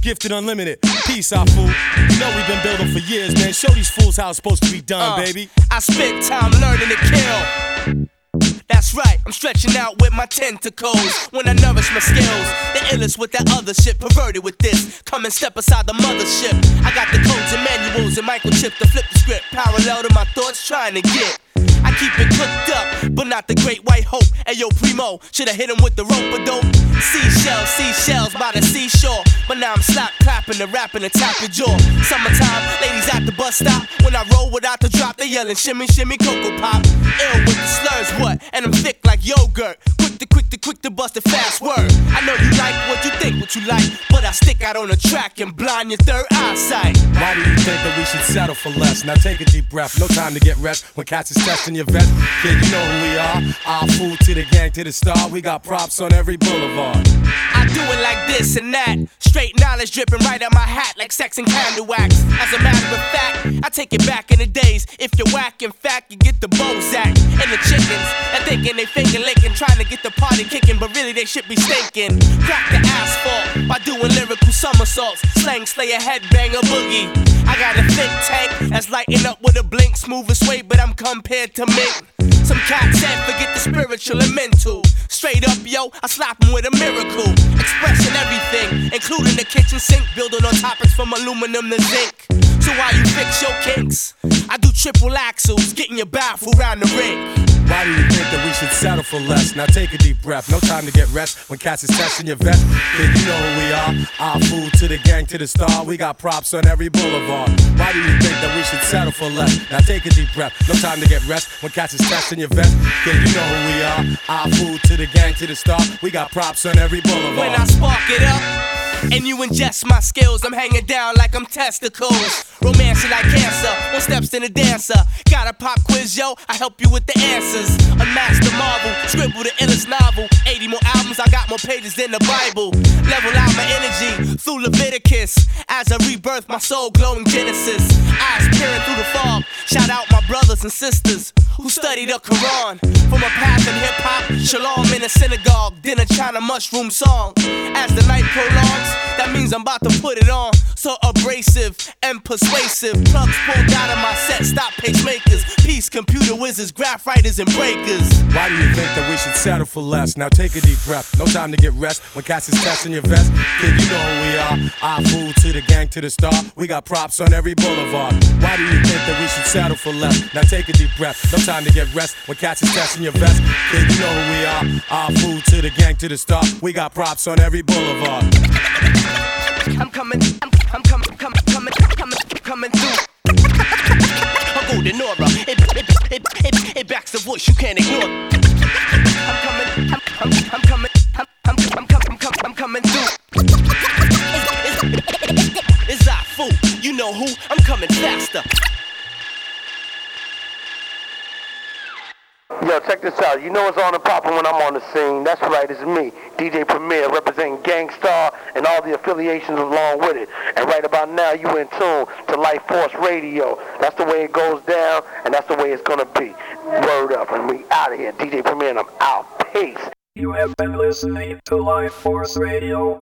gifted unlimited. Peace, our fool. You know we've been building for years, man. Show these fools how it's supposed to be done, baby. I spent time learning to kill. That's right, I'm stretching out with my tentacles when I nourish my skills. The illest with that other shit, perverted with this. Come and step aside the mothership. I got the codes and manuals and microchip to flip the script, parallel to my thoughts trying to get. I keep it cooked up, but not the great white hope. Ayo, Primo, shoulda hit him with the rope or dope. Seashells by the seashore. But now I'm slap clapping and rapping and tap your jaw. Summertime, ladies at the bus stop. When I roll without the drop, they yelling shimmy, shimmy, cocoa pop. Ill with the slurs, what? And I'm thick like yogurt. Quick to bust a fast word. I know you like what you think, what you like, but I stick out on the track and blind your third eyesight. Why do you think that we should settle for less? Now take a deep breath, no time to get rest. When cats is testing your vest, kid, you know who we are. Our food to the gang, to the star. We got props on every boulevard. I do it like this and that. Straight knowledge dripping right out my hat like sex and candle wax. As a matter of fact, I take it back in the days. If you're whack, in fact, you get the Bozak. And the chickens, they're thinking they finger licking, trying to get the party kicking, but really they should be stinking. Crack the asphalt by doing lyrical somersaults. Slang, slayer, headbanger, boogie. I got a think tank that's lighting up with a blink, smooth and sway, but I'm compared to mint. Some cats said forget the spiritual and mental. Straight up, yo, I slap 'em with a miracle. Expressing everything, including the kitchen sink, building on topics from aluminum to zinc. So while you fix your kinks, I do triple axles, getting your baffled round the ring. Why do you think that we should settle for less? Now take a deep breath, no time to get rest. When cats is testing your vest, kid, you know who we are. Our food to the gang, to the star. We got props on every boulevard. Why do you think that we should settle for less? Now take a deep breath, no time to get rest. When cats is testing your vest, kid, you know who we are. Our food to the gang, to the star. We got props on every boulevard. When I spark it up and you ingest my skills, I'm hanging down like I'm testicles. Romancing like cancer, one steps to the dancer. Got a pop quiz, yo, I help you with the answers. Unmask the marvel, scribble the illest novel. 80 more albums, I got more pages than the Bible. Level out my energy through Leviticus. As I rebirth my soul, glowing Genesis. Eyes peering through the fog. Shout out my brothers and sisters who study the Quran. From a path in hip-hop, shalom in a synagogue. Dinner China mushroom song. As the night prolongs, that means I'm about to put it on. So abrasive and persuasive. Plugs pulled out of my set, stop pacemakers. Peace, computer wizards, graph writers, and breakers. Why do you think that we should settle for less? Now take a deep breath, no time to get rest. When cats is testing your vest, kid, you know who we are. Our food to the gang, to the star. We got props on every boulevard. Why do you think that we should settle for less? Now take a deep breath, no time to get rest. When cats is testing your vest, kid, you know who we are. Our food to the gang, to the star. We got props on every boulevard. I'm coming through. A golden aura, it backs the voice you can't ignore. I'm coming through. It's our fool, you know who? I'm coming faster. Yo, check this out. You know it's on and poppin' when I'm on the scene. That's right, it's me, DJ Premier, representing Gangstar and all the affiliations along with it. And right about now, you in tune to Life Force Radio. That's the way it goes down, and that's the way it's gonna be. Word up, and we out of here. DJ Premier, and I'm out. Peace. You have been listening to Life Force Radio.